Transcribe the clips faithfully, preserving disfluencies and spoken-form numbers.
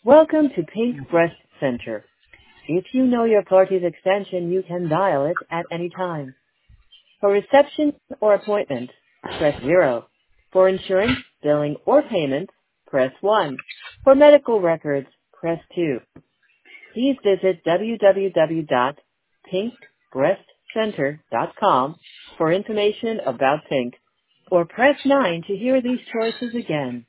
Welcome to Pink Breast Center. If you know your party's extension, you can dial it at any time. For reception or appointment, press zero. For insurance, billing, or payment, press one. For medical records, press two. Please visit w w w dot pink breast center dot com for information about Pink, or press nine to hear these choices again.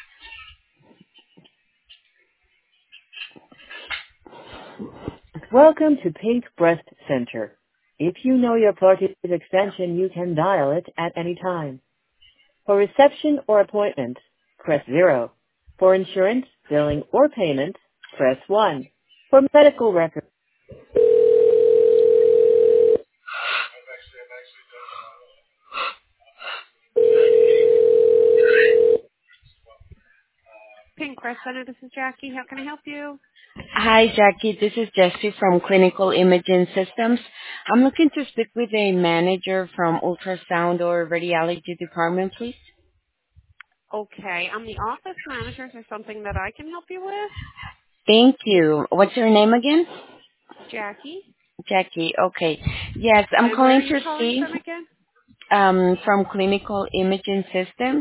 Welcome to Pink Breast Center. If you know your party's extension, you can dial it at any time. For reception or appointment, press zero. For insurance, billing, or payment, press one. For medical records, Pink Breast Center, this is Jackie. How can I help you? Hi, Jackie. This is Jessie from Clinical Imaging Systems. I'm looking to speak with a manager from ultrasound or radiology department, please. Okay, I'm the office manager. Is there something that I can help you with? Thank you. What's your name again? Jackie? Jackie. Okay. Yes, I'm And where calling are you to calling see from again? um, from Clinical Imaging Systems.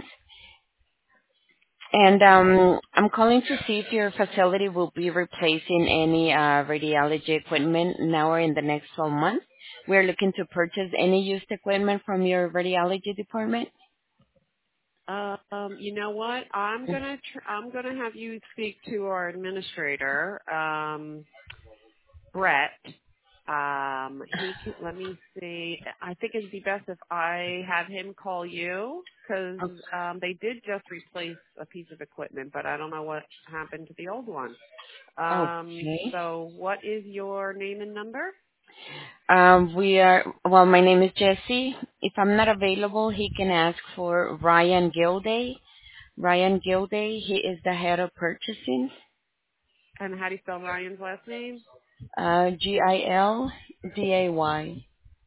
And um, I'm calling to see if your facility will be replacing any uh, radiology equipment now or in the next twelve months. We're looking to purchase any used equipment from your radiology department. Um, you know what? I'm gonna tr- I'm gonna have you speak to our administrator, um, Brett. Um, he can, let me see. I think it'd be best if I have him call you because um, they did just replace a piece of equipment, but I don't know what happened to the old one. Um, Okay. so, what is your name and number? Um, we are, well, my name is Jesse. If I'm not available, he can ask for Ryan Gilday. Ryan Gilday, he is the head of purchasing. And how do you spell Ryan's last name? Uh, G I L D A Y.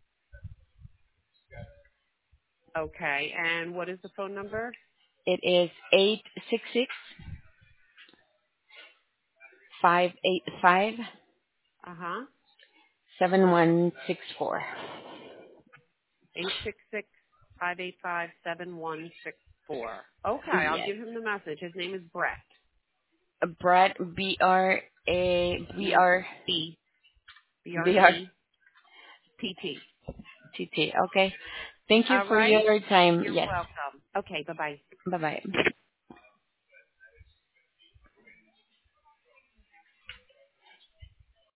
Okay, and what is the phone number? It is eight six six five eight five Uh huh. seven one six four. Eight six six five eight five seven one six four. Okay, I'll Yes. give him the message. His name is Brett. Brett, B R A, B B R, B B R B R E T T. T T. Okay. Thank you All for right. your time. You're Yes. welcome. Okay. Bye bye. Bye-bye.